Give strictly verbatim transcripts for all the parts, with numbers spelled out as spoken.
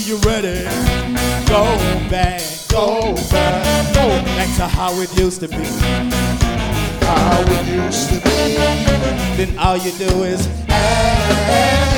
you ready? Go back, go back, go back to how it used to be. How it used to be. Then all you do is ask,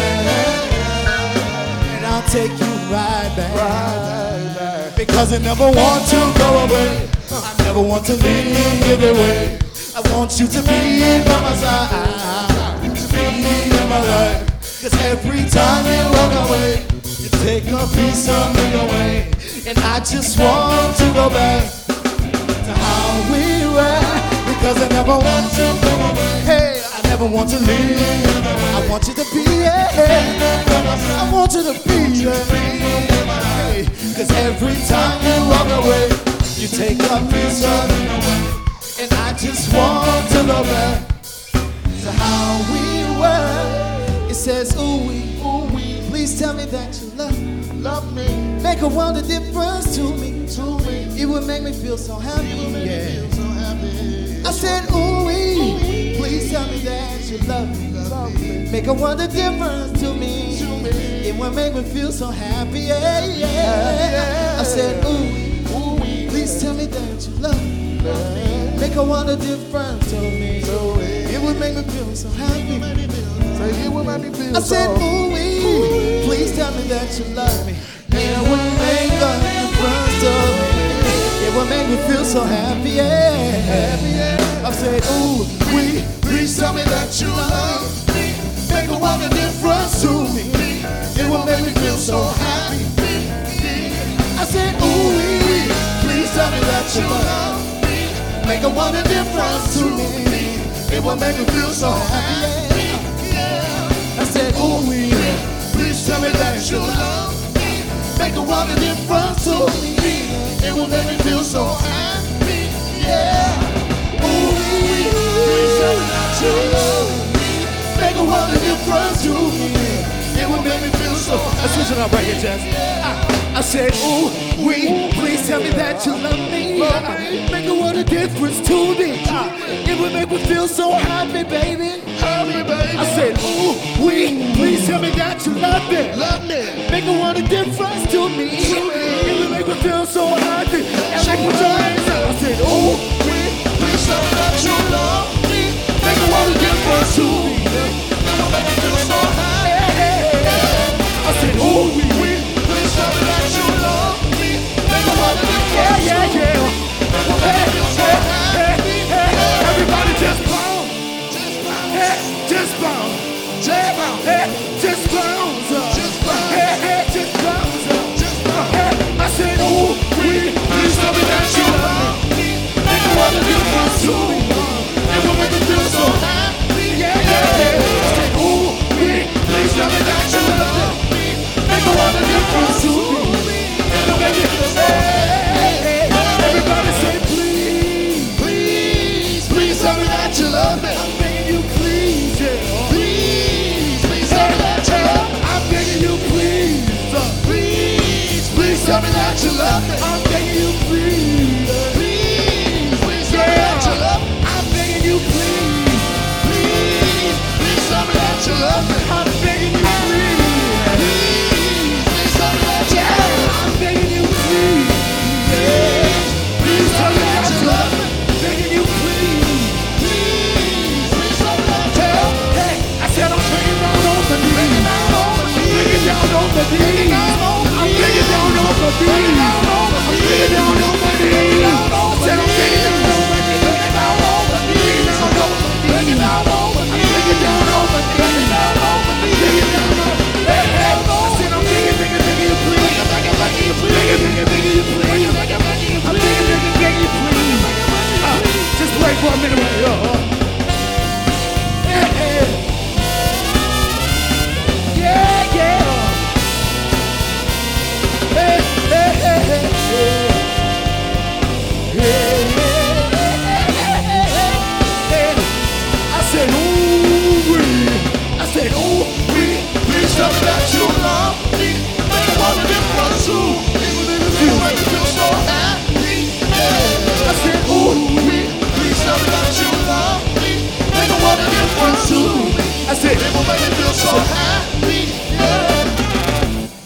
and I'll take you right back. Right back. Because I never want to go away. I never want to leave you away. I want you to be by my side, to be in my life. Cause every time you walk away, you take a piece of me away. And I just want to go back to how we were. Because I never want to go away. Hey, I never want to leave. I want you to be here. I want you to be here. Hey, cause every time you walk away, you take a piece of me away. And I just want to go back to how we were. It says, ooh wee, ooh wee, please tell me that you love me, love me, make a world of difference to me, to me. It would make me feel so happy, It would make yeah. me feel so happy. I said, ooh wee, please tell me that you love me, Love me. make a world of difference to me, To me. It would make me feel so happy, yeah, yeah. I said, ooh wee, Ooh wee, please tell me that you love me, love me. make a world of difference to me, To me. It would make me feel so happy. Say it would make me feel I said, so. ooh wee, please tell me that you love me. It would make a difference to me. It would make me feel so happy, yeah. Happy, yeah. I said, ooh wee, Please tell me that you love me. Make a world of difference to me. It will make me feel so happy. I said, ooh wee, Please tell me that you love me. Make a world of difference to me. It will make me feel so happy. I said, ooh wee, Please tell me that you love me. Make a world of difference to me. It will make me feel so happy. Yeah. Ooh, please tell me that you love me. Make a world of difference to me. It will make me feel so happy. let's switch it up right here, Jess. I said, ooh wee, please tell me that you love me. Make a world of difference to me. It would make me feel so happy, baby. Happy, baby. I said, ooh wee, please tell me that you love me. Love me. Make a world of difference to me. It would make me feel so happy. And make me join. I said, ooh wee, Please tell me that you love me. Make a world of difference to me. It will make me feel so happy. I said, ooh wee, Please tell me that you love me. Make a world of difference yeah, to me. yeah, yeah. It will make me feel so happy. Everybody just bounce. Just bounce. Hey, just bounce. Just bounce. Hey, just bounce. Just bounce. Hey, hey, just bounce. Just bounce. Hey, I said, ooh wee, Please tell me that you love me. Make a world of difference to me. It will make me feel so happy. yeah, yeah, yeah. I said, ooh, wee. Please tell me that you love me. Make a world of difference to me. It will make me feel so happy. Everybody say, please. Please, please tell me that you love me. I'm begging you, please, yeah. Please, please tell me that you love me. I'm begging you, please. Please, please tell me that you love me. I'm begging you, please. Please, please tell me that you love me. I'm begging you, please. Please, please tell me that you love me. I'm begging you, please. Please, please tell me that you love me. I'm begging you, please. Please tell me that you love me. Begging you, please. Please, please tell me that you love me. Hey, I said I'm begging down on my knees. Bring it down on my knees. Begging down on my Bring it knees. down on my I'm begging knees. down on my Bring it knees. down on my I'm knees. begging down on my knees. Down on my Said I'm begging down on my knees. Bring it down on my knees. Bring it down on my knees. I'm begging down on my knees. Bring it down on my knees. Begging down on my knees. Hey, hey. I said I'm begging, begging, begging you, please. Begging, begging, begging you, please. Begging, begging, begging you, please. Begging, begging, begging you, I'm please. begging, begging, begging you, please. Uh, just wait for a minute right here. huh? Hey, hey. Yeah, yeah. Hey, hey, hey, hey, hey. Hey, hey, hey, hey, hey, hey. I said, ooh, wee. I said, ooh, wee. Please tell me that you love me. Make a world of difference to me. It will make me feel so happy. Yeah. I said, ooh, Wee. Please tell me that you love me. Make a world of difference to me. I said, It will make me feel so happy.